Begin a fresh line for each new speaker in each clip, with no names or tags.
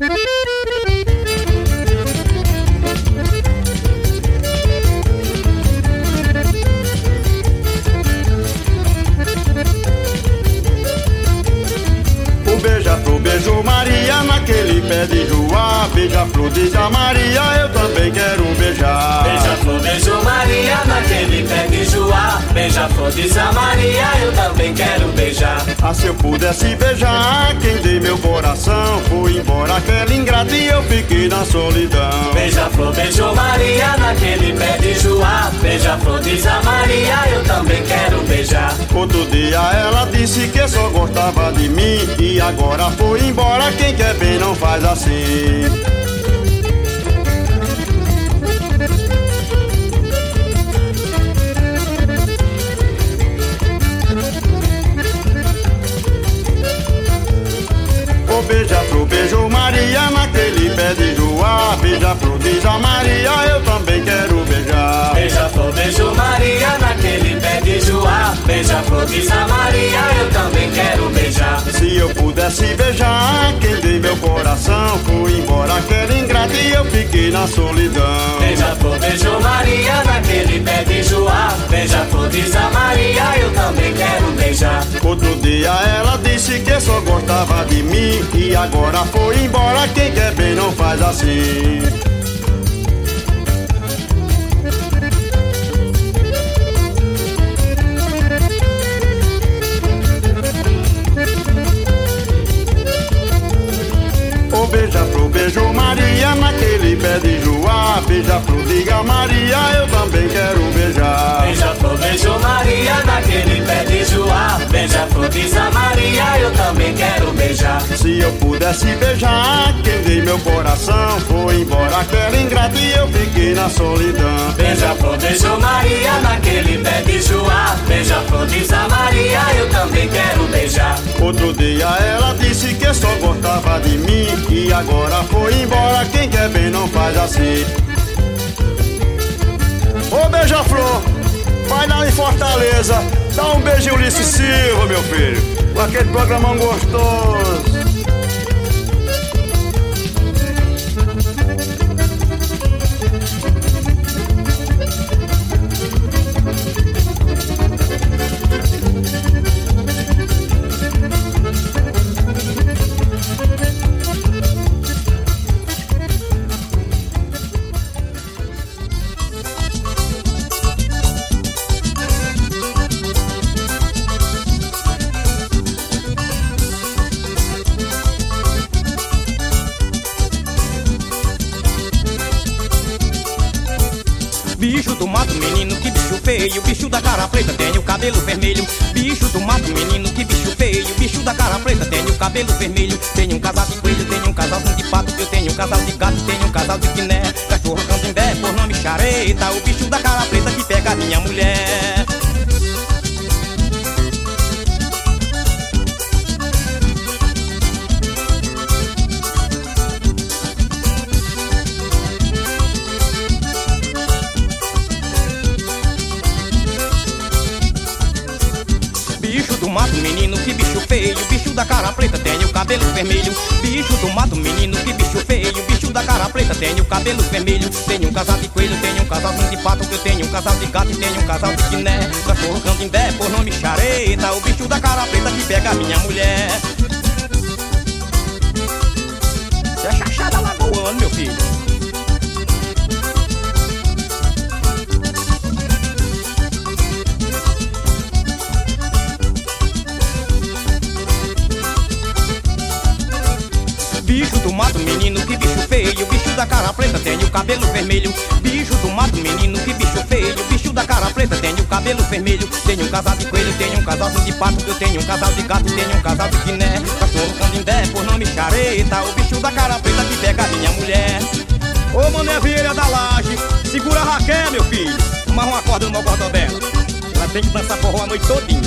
Beija-flor beijou Maria naquele pé de joá. Beija-flor diz a Maria, eu também quero beijar.
Beija-flor beijou Maria naquele pé de joá. Beija-flor diz a Maria, eu também quero beijar.
Ah, se eu pudesse beijar quem dei meu coração, foi embora aquela ingrata e eu fiquei na solidão.
Beija-flor beijou Maria naquele pé de joá. Beija-flor diz a Maria, eu também quero beijar.
Outro dia ela disse que só gostava de mim e agora foi embora, quem quer bem não faz assim. O beija-flor beijou Maria naquele pé de joá. Beija-flor diz a Maria, eu também quero beijar.
Beija-flor beijou Maria naquele pé de joá. Beija-flor diz a Maria, eu também quero beijar.
Se eu pudesse beijar quem dei meu coração, foi embora aquela ingrata e eu fiquei na solidão.
Beija-flor beijou Maria naquele pé de joá. Beija-flor diz a Maria, eu também quero beijar.
Outro dia ela disse que só gostava de mim e agora foi embora, quem quer bem não faz assim. O beija-flor beijou Maria naquele pé de joá. Beija-flor diga Maria, eu também quero beijar.
Beija-flor beijou Maria naquele pé de joá. Beija-flor diz a Maria, eu também quero beijar.
Se eu pudesse beijar quem dei meu coração, foi embora aquela ingrata e eu fiquei na solidão.
Beija-flor beijou Maria naquele pé de joá. Beija-flor diz a Maria, eu também quero beijar.
Outro dia ela disse que só gostava de mim e agora foi embora, quem quer bem não faz assim. Ô beija-flor, vai lá em Fortaleza, dá um beijo em Ulisses Silva, meu filho, com aquele programão gostoso.
Bicho do mato, menino, que bicho feio. Bicho da cara preta, tem o cabelo vermelho. Bicho do mato, menino, que bicho feio. Bicho da cara preta, tem o cabelo vermelho. Tem um casal de coelho, tem um casalzinho de pato. Eu tenho um casal de gato, tenho um casal de quiné. Cachorro candimbé, por nome chareta. O bicho da cara preta que pega a minha mulher. Bicho do mato, menino, que bicho feio. Bicho da cara preta, tem o cabelo vermelho. Bicho do mato, menino, que bicho feio. Bicho da cara preta, tem o cabelo vermelho. Tenho um casal de coelho, tenho um casalzinho de pato. Eu tenho um casal de gato e tenho um casal de quiné. Cachorro candimbé, por nome chareta. O bicho da cara preta que pega a minha mulher. Você é chachada lagoano, meu filho. Bicho do mato, menino, que bicho feio. Bicho da cara preta, tem o cabelo vermelho. Bicho do mato, menino, que bicho feio. Bicho da cara preta, tem o cabelo vermelho. Tenho um casal de coelho, tenho um casalzinho de pato. Eu tenho um casal de gato, tenho um casal de quiné. Cachorro candimbé, por nome chareta. O bicho da cara preta que pega a minha mulher. Ô Mané Vieira da Laje, segura a Raquel, meu filho. Amarra uma corda no meu cordão dela. Ela tem que dançar forró a noite todinha.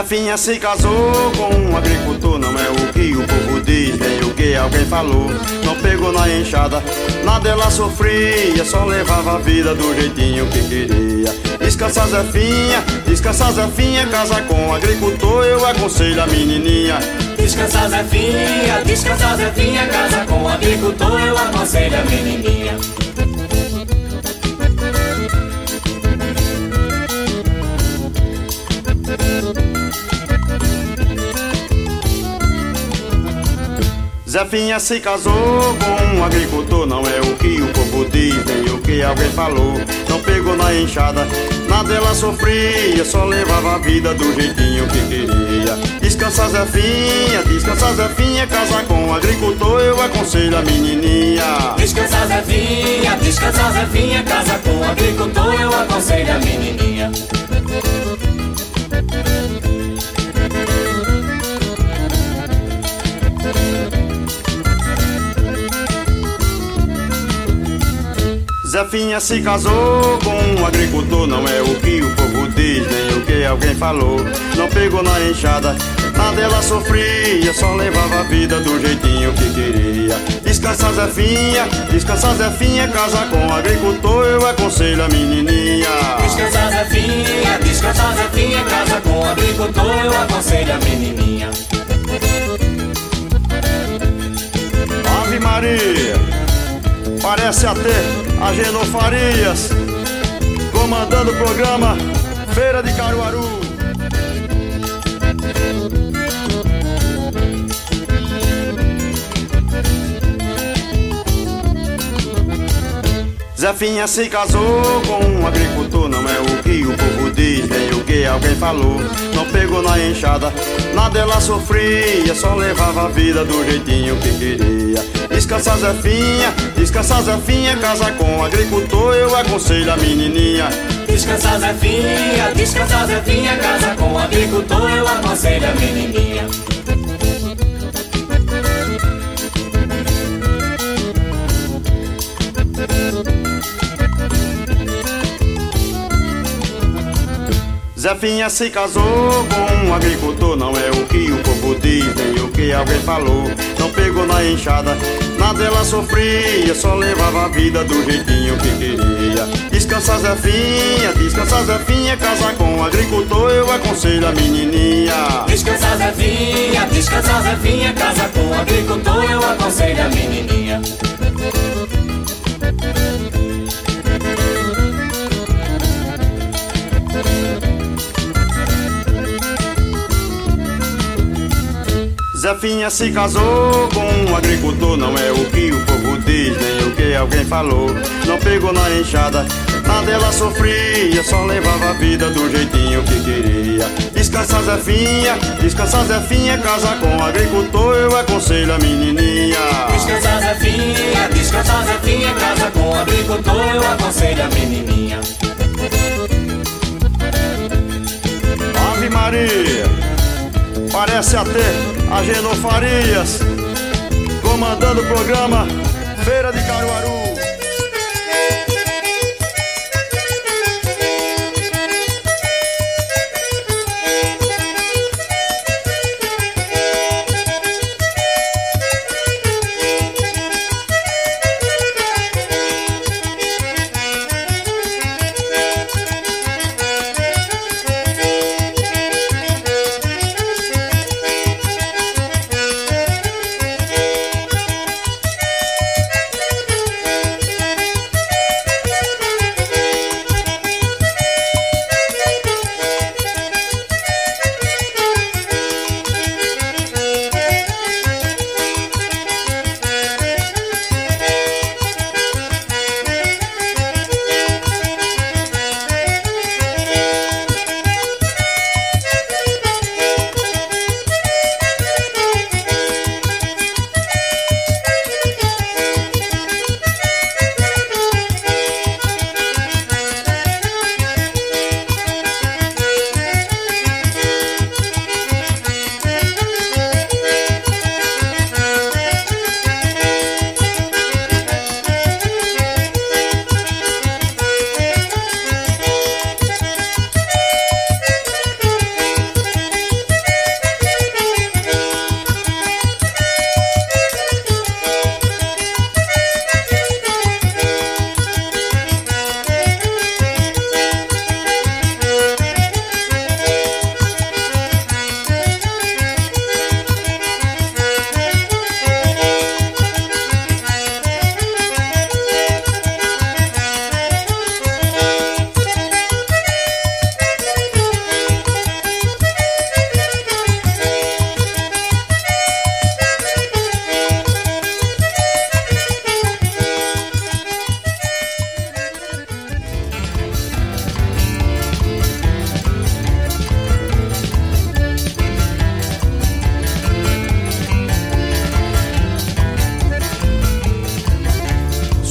Zefinha se casou com um agricultor, não é o que o povo diz, nem o que alguém falou. Não pegou na enxada, nada ela sofria, só levava a vida do jeitinho que queria. Descansa Zefinha, casa com um agricultor, eu aconselho a menininha.
Descansa Zefinha, casa com um agricultor, eu aconselho a menininha.
Zefinha se casou com um agricultor, não é o que o povo diz, nem o que alguém falou. Não pegou na enxada, nada ela sofria, só levava a vida do jeitinho que queria. Descansa Zefinha, casa com um agricultor, eu aconselho a menininha.
Descansa Zefinha, casa com um agricultor, eu aconselho a menininha.
Zefinha se casou com um agricultor, não é o que o povo diz, nem o que alguém falou. Não pegou na enxada, nada ela sofria, só levava a vida do jeitinho que queria. Descansa Zefinha, casa com um agricultor, eu aconselho a menininha.
Descansa Zefinha, casa com um agricultor, eu aconselho a menininha.
Ave Maria, parece até Agenor Farias, comandando o programa Feira de Caruaru. Zefinha se casou com um agricultor, não é o que o povo diz, nem o que alguém falou. Não pegou na enxada, nada ela sofria, só levava a vida do jeitinho que queria. Descansa Zefinha, casa com um agricultor, eu aconselho a menininha.
Descansa Zefinha, casa com um agricultor, eu aconselho a menininha.
Zefinha se casou com um agricultor, não é o que o povo diz, nem o que alguém falou. Não pegou na enxada, nada ela sofria, só levava a vida do jeitinho que queria. Descansa Zefinha, casa com um agricultor, eu aconselho a menininha.
Descansa Zefinha, casa com um agricultor, eu aconselho a menininha.
Zefinha se casou com um agricultor, não é o que o povo diz, nem o que alguém falou. Não pegou na enxada, nada ela sofria, só levava a vida do jeitinho que queria. Descansa Zefinha, casa com um agricultor, eu aconselho a menininha.
Descansa Zefinha, casa com um agricultor, eu aconselho a menininha.
Ave Maria, parece até Agenor Farias, comandando o programa Feira de Caruaru.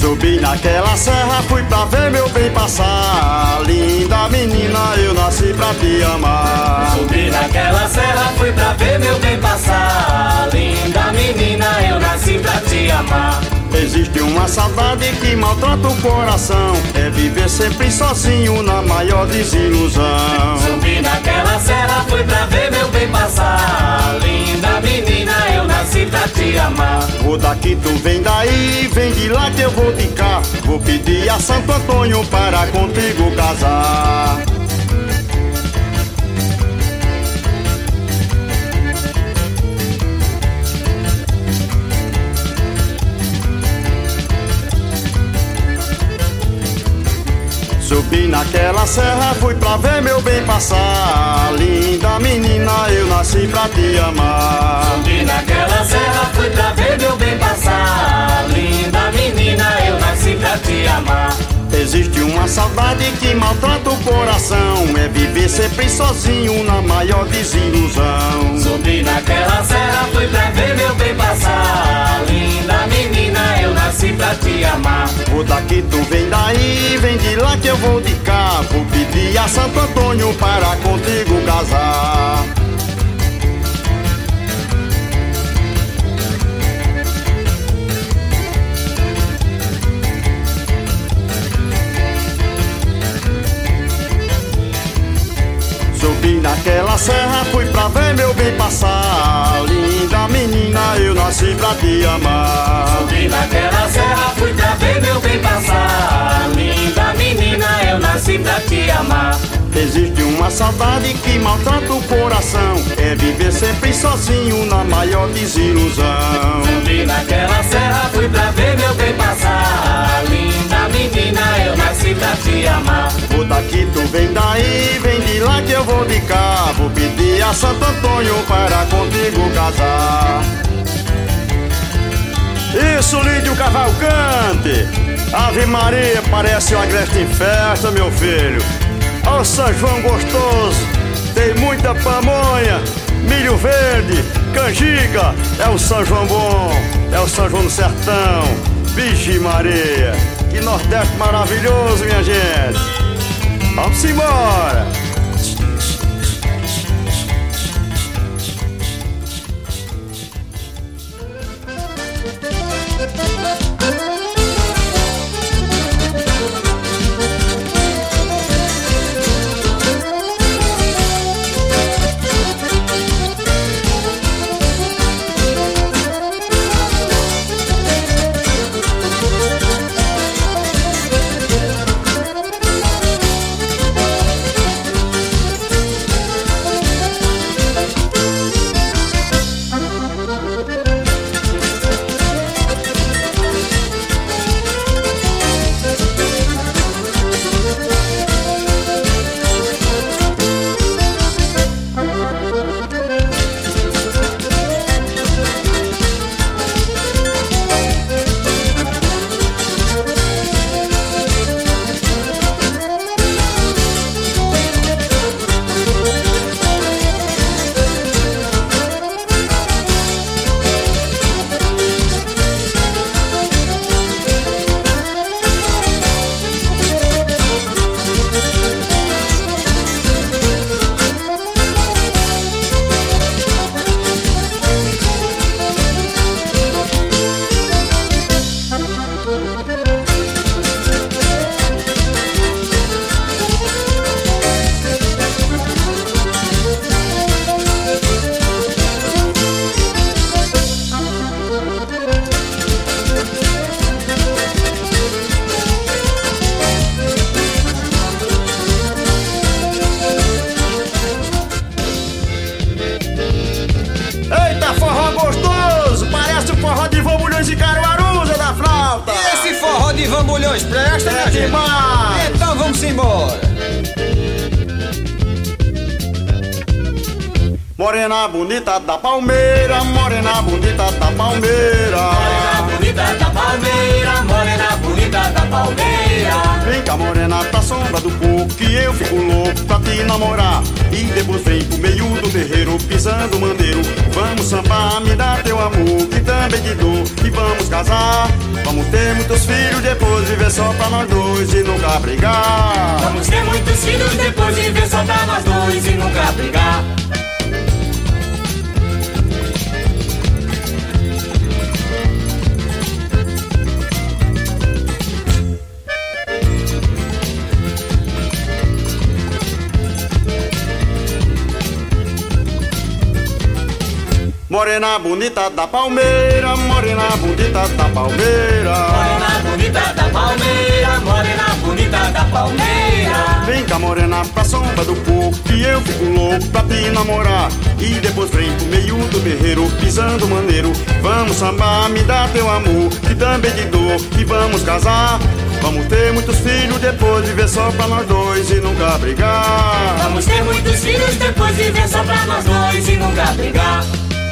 Subi naquela serra, fui pra ver meu bem passar. Linda menina, eu nasci pra te amar.
Subi naquela serra, fui pra ver meu bem passar. Linda menina, eu nasci pra te amar.
Existe uma saudade que maltrata o coração, é viver sempre sozinho na maior desilusão.
Subi naquela serra, fui pra ver meu bem passar. Linda menina, eu nasci pra te amar.
Vou daqui, tu vem daí, vem de lá que eu vou de cá. Vou pedir a Santo Antônio para contigo casar. Subi naquela serra, fui pra ver meu bem passar. Linda menina, eu nasci pra te amar.
Subi naquela serra, fui pra ver meu bem passar. Linda menina, eu nasci pra te amar.
Existe uma saudade que maltrata o coração, é viver sempre sozinho na maior desilusão.
Subi naquela serra, fui pra ver meu bem passar. Linda menina, eu nasci pra te amar.
Vou daqui, tu vem daí, vem de lá que eu vou de cá. Vou pedir a Santo Antônio para contigo casar. Subi naquela serra, fui pra ver meu bem passar. Linda menina, eu nasci pra te amar.
Subi naquela serra, fui pra ver meu bem passar. Linda menina, eu nasci pra te amar.
Existe uma saudade que maltrata o coração, é viver sempre sozinho na maior desilusão.
Subi naquela serra, fui pra ver meu bem passar. Linda menina, eu nasci pra te amar.
Vou daqui, tu vem daí, vem de lá que eu vou de cá. Vou pedir a Santo Antônio para contigo casar. Isso, Lídio Cavalcante! Ave Maria, parece uma agreste em festa, meu filho. Ó São João gostoso, tem muita pamonha, milho verde, canjica. É o São João bom, é o São João do Sertão. Vixe Maria, que Nordeste maravilhoso, minha gente. Vamos embora.
Vambulhões, presta, minha gente.
Demais.
Então vamos embora.
Morena bonita da palmeira, morena bonita da palmeira.
Morena bonita da palmeira, morena bonita da palmeira.
Vem cá morena pra sombra do coco, que eu fico louco pra te namorar. E depois vem pro meio do terreiro terreiro, pisando mandeiro. Vamos sambar, me dá teu amor, que também te dou. E vamos casar, vamos ter muitos filhos, depois viver só pra nós dois e nunca brigar.
Vamos ter muitos filhos, depois viver só pra nós dois e nunca brigar.
Morena bonita da palmeira, morena bonita da palmeira.
Morena bonita da palmeira, morena bonita da palmeira.
Vem cá morena pra sombra do coco, que eu fico louco pra te namorar. E depois vem pro meio do terreiro, pisando maneiro. Vamos sambar, me dá teu amor, que também te dou. E vamos casar, vamos ter muitos filhos, depois viver só pra nós dois e nunca brigar.
Vamos ter muitos filhos, depois viver só pra nós dois e nunca brigar.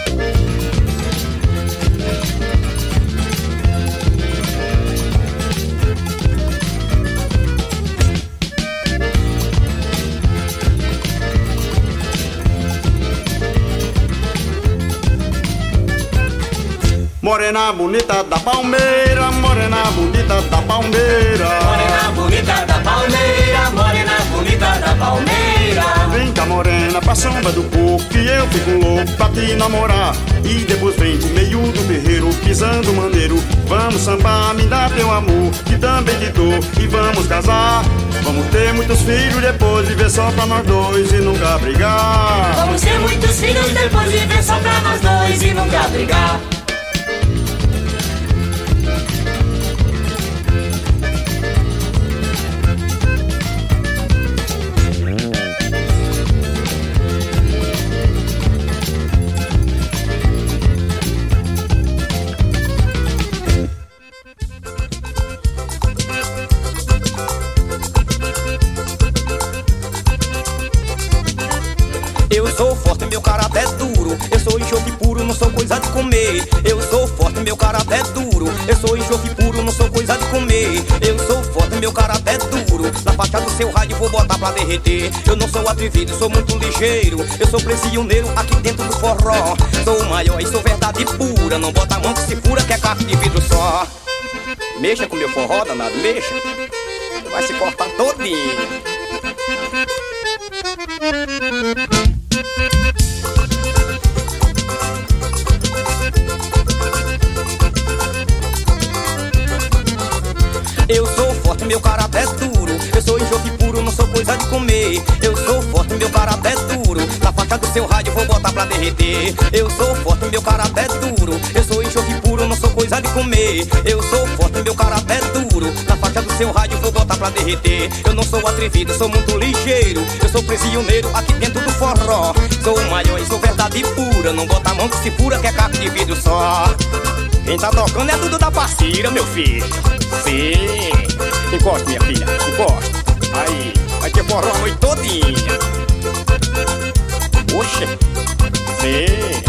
Morena bonita da palmeira, morena bonita da palmeira.
Morena bonita da palmeira, morena bonita da palmeira.
Vem cá morena pra sombra do coco, que eu fico louco pra te namorar. E depois vem pro meio do terreiro, pisando maneiro. Vamos sambar, me dá teu amor, que também te dou. E vamos casar, vamos ter muitos filhos, depois viver só pra nós dois e nunca brigar.
Vamos ter muitos filhos, depois viver só pra nós dois e nunca brigar.
Eu sou forte, meu caráter é duro. Eu sou enxofre puro, não sou coisa de comer. Eu sou forte, meu caráter é duro. Eu sou enxofre puro, não sou coisa de comer. Eu sou forte, meu caráter é duro. Na faixa do seu rádio vou botar pra derreter. Eu não sou atrevido, sou muito ligeiro. Eu sou prisioneiro aqui dentro do forró. Sou o maior e sou verdade pura. Não bota a mão que se fura, que é carro de vidro só. Mexa com meu forró, danado, mexa. Vai se cortar todinho. Eu sou forte, meu caráter é duro. Eu sou enxofre puro, não sou coisa de comer. Eu sou forte, meu caráter é duro. Na faixa do seu rádio vou botar pra derreter. Eu sou forte, meu caráter é duro. Eu sou enxofre puro, não sou coisa de comer. Eu sou forte, meu caráter é duro. Na faixa do seu rádio vou botar pra derreter. Eu não sou atrevido, sou muito ligeiro. Eu sou prisioneiro aqui dentro do forró. Sou o maior e sou verdade pura. Não bota a mão que se fura, que é carro de vidro só. Quem tá tocando é Dudu da Parceira, meu filho. Sim. Encosta, minha filha, encosta. Aí, vai ter forró a noite todinha. Oxe. Sim.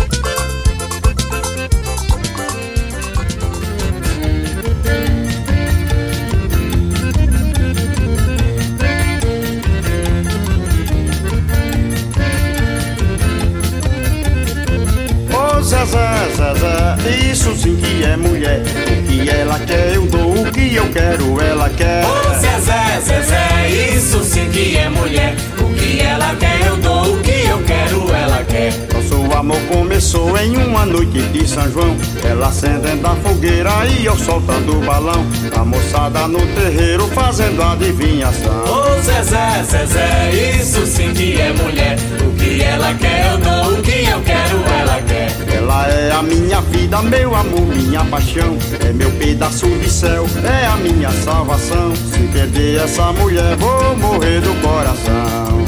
Zezé, isso sim que é mulher. O que ela quer eu dou, o que eu quero ela quer.
Ô Zezé, Zezé, isso sim que é mulher. O que ela quer eu dou, o que eu quero ela quer.
Nosso amor começou em uma noite de São João. Ela acendendo a fogueira e eu soltando o balão. A moçada no terreiro fazendo adivinhação.
Ô Zezé, Zezé, isso sim que é mulher. O que ela quer eu dou, o que eu quero ela quer.
Ela é a minha vida, meu amor, minha paixão. É meu pedaço de céu, é a minha salvação. Se perder essa mulher, vou morrer do coração.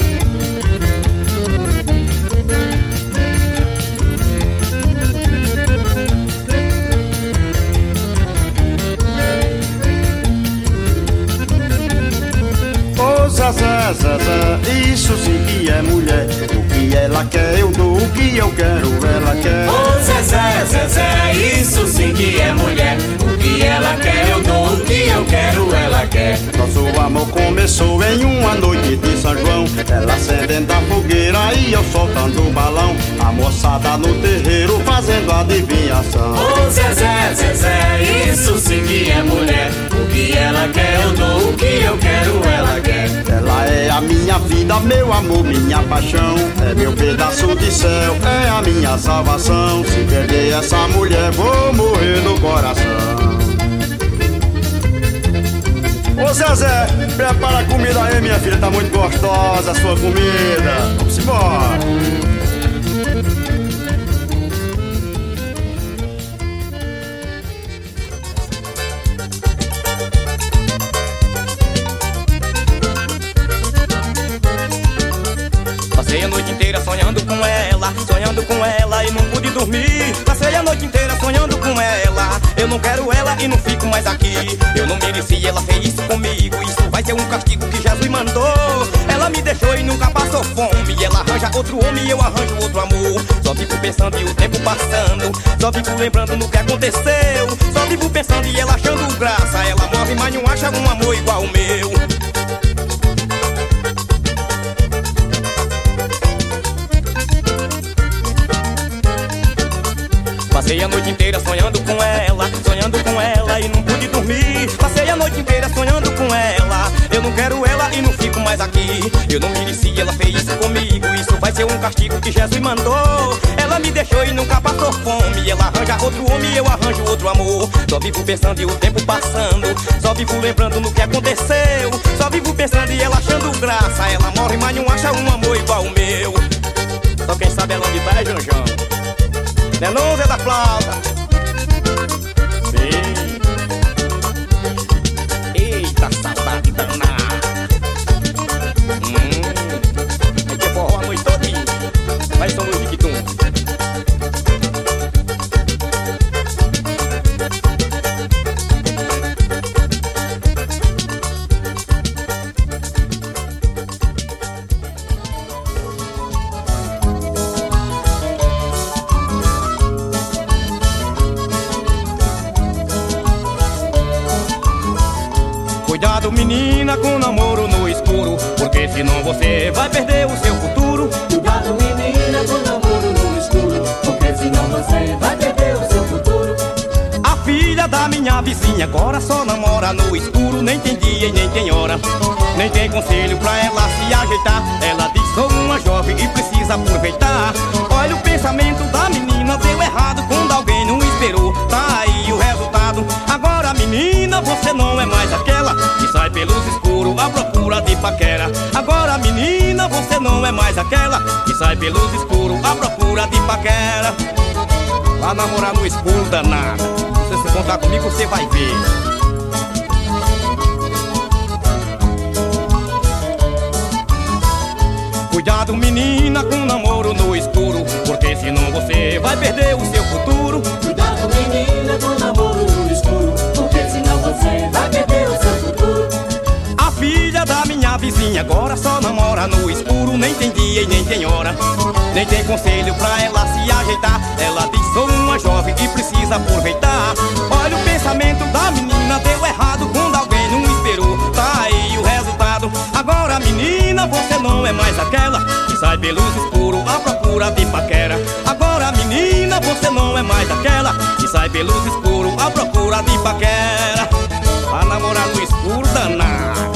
Zezé, Zezé, isso sim que é mulher. O que ela quer eu dou, o que eu quero ela quer.
Ô Zezé, Zezé, isso sim que é mulher. O que ela quer eu dou, o que eu quero ela quer. quer.
Nosso amor começou em uma noite de São João, ela acendendo a fogueira e eu soltando o balão, a moçada no terreiro fazendo adivinhação.
Ô Zezé, Zezé, isso sim que é mulher. O que ela quer eu dou, o que eu quero ela quer.
Ela é a minha vida, meu amor, minha paixão, é meu pedaço de céu, é a minha salvação. Se perder essa mulher vou morrer no coração. Ô Zezé, prepara a comida aí, minha filha, tá muito gostosa a sua comida. Vamos embora.
Passei a noite inteira sonhando com ela e não pude dormir. Passei a noite inteira sonhando com ela, eu não quero ela e não fico mais aqui. Eu não mereci, ela fez isso comigo, isso vai ser um castigo que Jesus mandou. Ela me deixou e nunca passou fome, ela arranja outro homem e eu arranjo outro amor. Só fico pensando e o tempo passando, só fico lembrando no que aconteceu. Só vivo pensando e ela achando graça, ela morre mas não acha um amor igual o meu. Passei a noite inteira sonhando com ela e não pude dormir. Passei a noite inteira sonhando com ela, eu não quero ela e não fico mais aqui. Eu não mereci, ela fez isso comigo, isso vai ser um castigo que Jesus mandou. Ela me deixou e nunca passou fome, ela arranja outro homem e eu arranjo outro amor. Só vivo pensando e o tempo passando, só vivo lembrando no que aconteceu. Só vivo pensando e ela achando graça, ela morre mas não acha um amor igual o meu. Só quem sabe ela onde tá é Janjão, né não, Zé da Flauta? Sim. Eita, saudade danada. Tem que forró a noite todinha. Vai São Luís de Quitum. Cuidado menina com namoro no escuro, porque senão você vai perder o seu futuro.
Cuidado menina com namoro no escuro, porque senão você vai perder o seu futuro.
A filha da minha vizinha agora só namora no escuro, nem tem dia e nem tem hora, nem tem conselho pra ela se ajeitar. Ela diz sou uma jovem e precisa aproveitar. Olha o pensamento da menina, deu errado quando alguém não esperou. Tá aí o resultado. Agora menina, você não é mais aquela que sai pelos escuros à procura de paquera. Agora menina, você não é mais aquela que sai pelos escuros à procura de paquera. Vai namorar no escuro danada, se você contar comigo você vai ver. Cuidado menina com namoro no escuro, porque senão você vai perder o seu futuro.
Cuidado menina com namoro no escuro, porque senão você vai perder o seu futuro.
A filha da minha vizinha agora só namora no escuro, nem tem dia e nem tem hora, nem tem conselho pra ela se ajeitar. Ela diz sou uma jovem e precisa aproveitar. Olha o pensamento da menina, deu errado quando alguém não esperou. Tá aí o resultado. Agora menina, você não é mais aquela que sai pelos escuros à procura de paquera. Agora menina, você não é mais aquela que sai pelos escuros à procura de paquera. Vai namorar no escuro danado.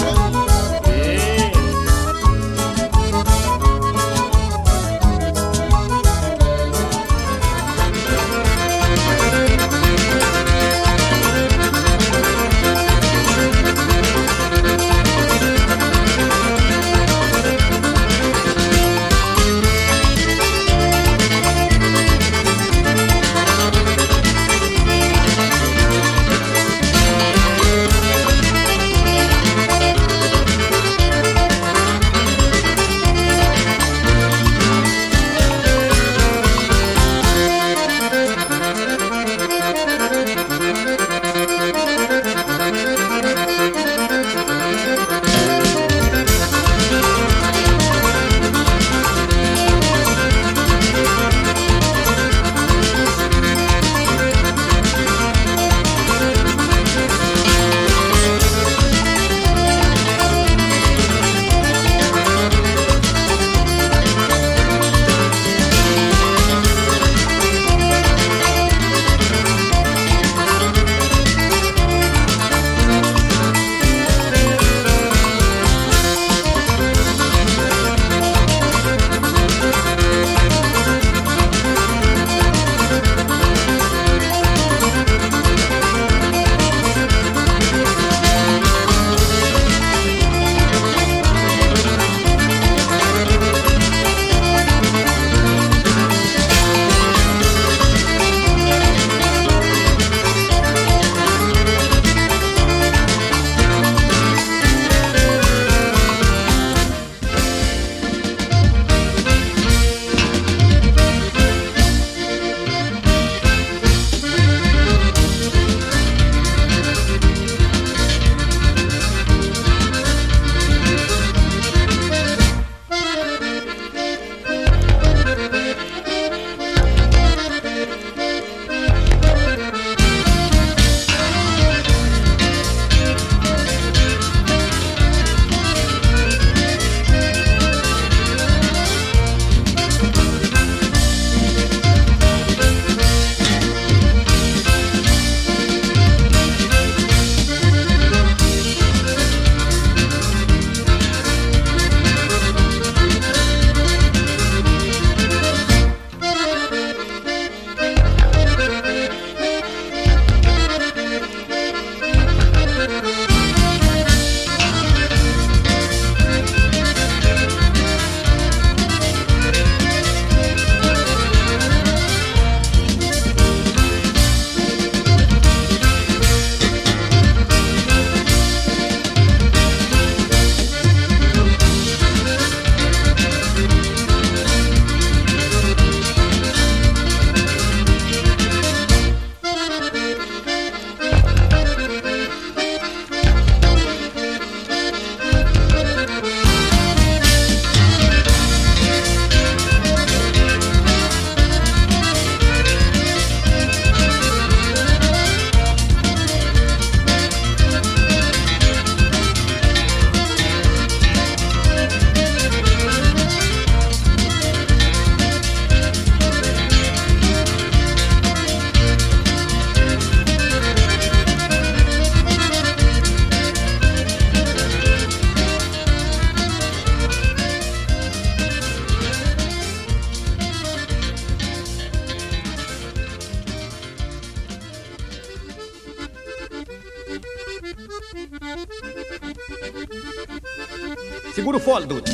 Segura o fole, Duda.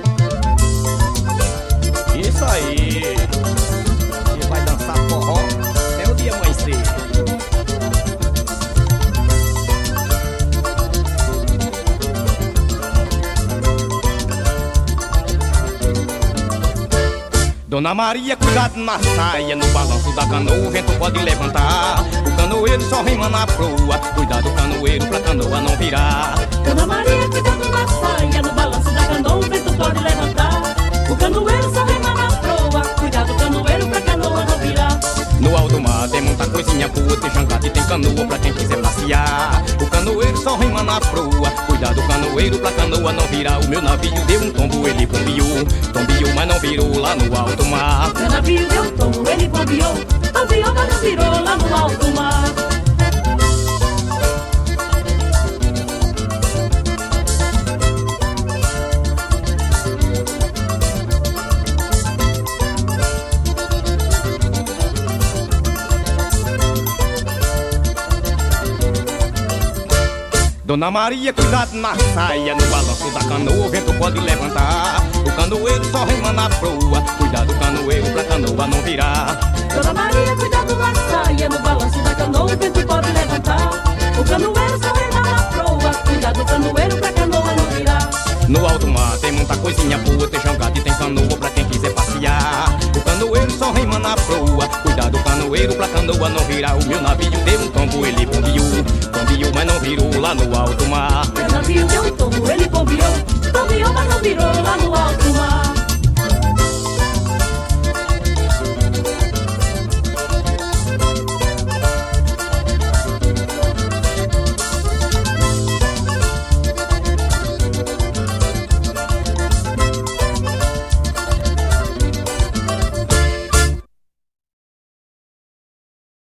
Isso aí. E vai dançar forró até o dia amanhecer. Dona Maria, cuidado na saia, no balanço da canoa o vento pode levantar. O canoeiro só rima na proa, cuidado canoeiro pra canoa não virar.
Dona Maria, cuidado na saia, no balanço da canoa o vento pode levantar. O canoeiro só rima na proa, cuidado canoeiro pra canoa não virar.
No alto mar tem muita coisinha boa, tem jangada e tem canoa pra quem quiser passear. O canoeiro só rima na proa, cuidado canoeiro pra canoa não virar. O meu navio deu um tombo, ele bombeou, tombeou, mas não virou lá no alto mar.
Meu navio deu um tombo, ele bombeou, tombeou, mas não virou lá no alto mar.
Dona Maria, cuidado na saia, no balanço da canoa o vento pode levantar. O canoeiro só rima na proa, cuidado canoeiro pra canoa não virar.
Dona Maria, cuidado na saia, no balanço da canoa o vento pode levantar. O canoeiro só rima na proa, cuidado canoeiro pra canoa não virar.
No alto mar tem muita coisinha boa, tem jangada e tem canoa pra quem quiser passear. O canoeiro só rima na proa, cuidado canoeiro pra canoa não virar. O meu navio deu um tombo, ele bombeou, tombeou, mas não virou lá no alto mar.
Meu navio deu um tombo, ele bombeou, tombeou, mas não virou lá no alto mar.